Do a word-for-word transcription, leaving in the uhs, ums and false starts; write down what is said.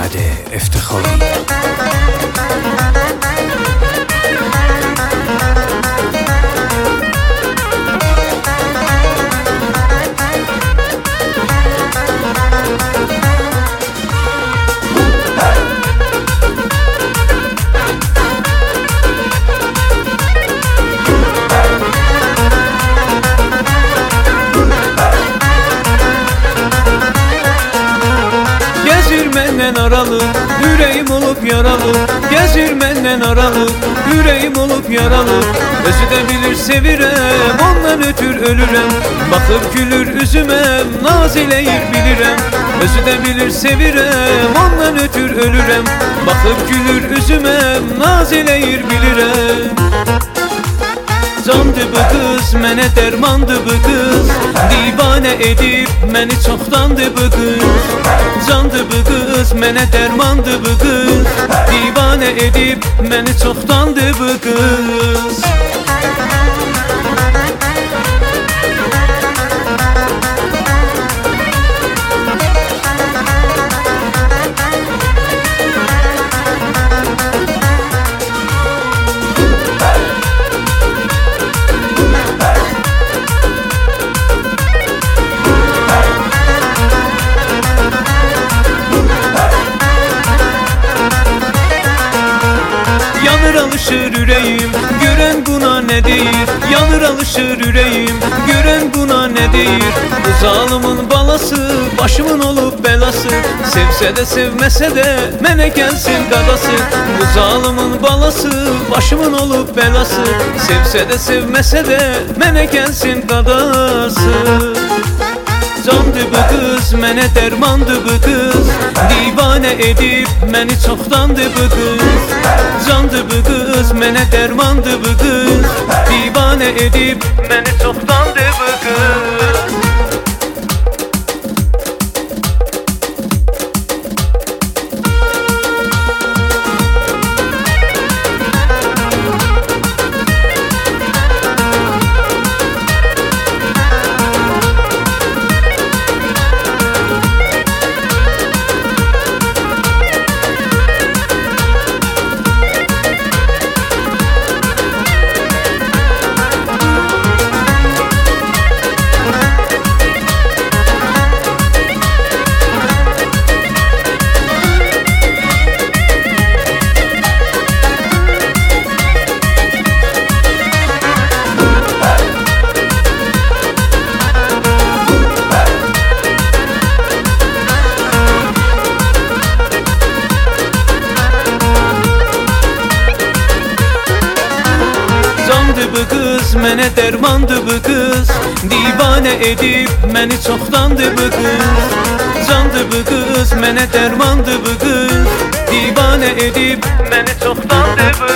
Əhmədi İftixari. Menden aralı, yüreğim olup yaralı. Gezir menden aralı, yüreğim olup yaralı. Özü de bilir sevirem, ondan ötür ölürem. Bakıp gülür üzümem, naz eleyir bilirem. Özü de bilir sevirem, ondan ötür ölürem. Bakıp gülür üzümem, naz eleyir bilirem. Candı bu kız, mənə dərmandı bu kız. Divanə edib məni çoxdandı bu kız. Candı bu kız, mənə dərmandı bu kız. Divanə edib məni çoxdandı bu kız. Yanır alışır yüreğim, gören buna ne deyir? Yanır alışır yüreğim, gören buna ne deyir? Bu zalımın balası, başımın olup belası. Sevse de sevmese de mənə gelsin qadası. Bu zalımın balası, başımın olup belası. Sevse de sevmese de mənə gelsin qadası. Candı bu kız, mənə dərmandı bu kız. Divanə edib məni çoxdandı bu kız. Candı bu kız, mənə dərmandı bu kız. Divanə edib məni çoxdandı bu kız. Candı bu kız, mənə dərmandı bu kız. Divanə edib məni çoxdandı bu kız. Candı bu kız, mənə dərmandı bu kız. Divanə edib məni çoxdandı bu